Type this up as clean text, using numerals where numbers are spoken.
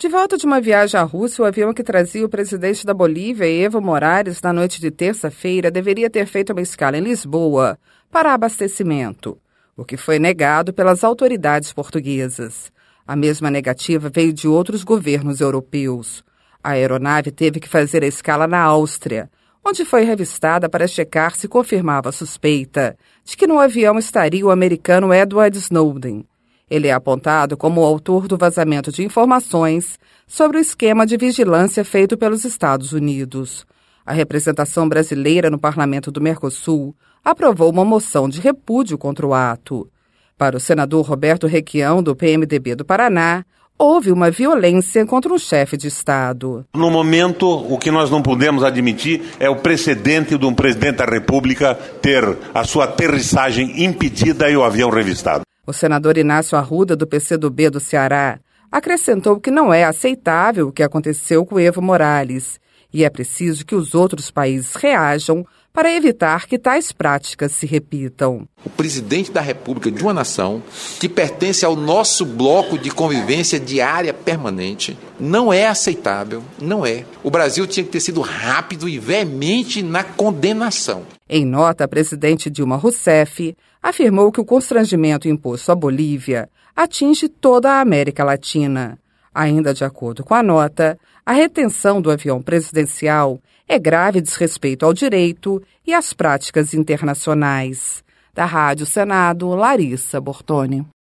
De volta de uma viagem à Rússia, o avião que trazia o presidente da Bolívia, Evo Morales, na noite de terça-feira, deveria ter feito uma escala em Lisboa para abastecimento, o que foi negado pelas autoridades portuguesas. A mesma negativa veio de outros governos europeus. A aeronave teve que fazer a escala na Áustria, onde foi revistada para checar se confirmava a suspeita de que no avião estaria o americano Edward Snowden. Ele é apontado como o autor do vazamento de informações sobre o esquema de vigilância feito pelos Estados Unidos. A representação brasileira no Parlamento do Mercosul aprovou uma moção de repúdio contra o ato. Para o senador Roberto Requião, do PMDB do Paraná, houve uma violência contra um chefe de Estado. No momento, o que nós não podemos admitir é o precedente de um presidente da República ter a sua aterrissagem impedida e o avião revistado. O senador Inácio Arruda, do PCdoB do Ceará, acrescentou que não é aceitável o que aconteceu com Evo Morales e é preciso que os outros países reajam para evitar que tais práticas se repitam. O presidente da República de uma nação que pertence ao nosso bloco de convivência diária permanente não é aceitável, não é. O Brasil tinha que ter sido rápido e veemente na condenação. Em nota, a presidente Dilma Rousseff afirmou que o constrangimento imposto à Bolívia atinge toda a América Latina. Ainda de acordo com a nota, a retenção do avião presidencial é grave desrespeito ao direito e às práticas internacionais. Da Rádio Senado, Larissa Bortoni.